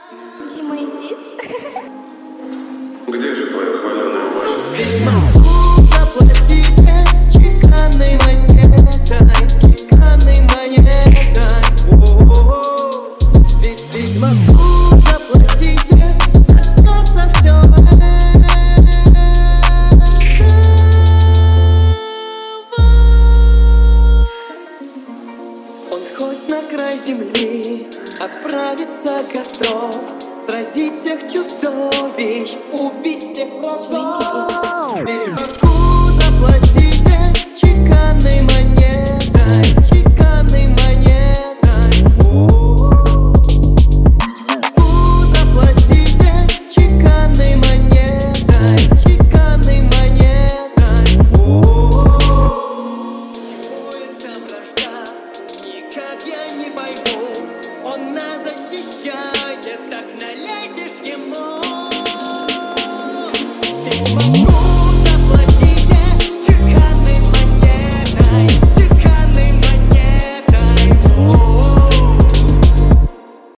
Дима, иди. Где же твоя хваленая башня? Могу заплатить чеканной монетой, чеканной монетой. Ведь могу заплатить, соснется все это. Он хоть на край земли отправится готов, сразить всех чудовищ, убить всех врагов. Ведь могу заплатить чеканной монетой, чеканной монетой. Могу заплатить чеканной монетой, чеканной монетой. Поиском врага никак я не пойму, он нас защищает, так налетишь ему. Ведь могу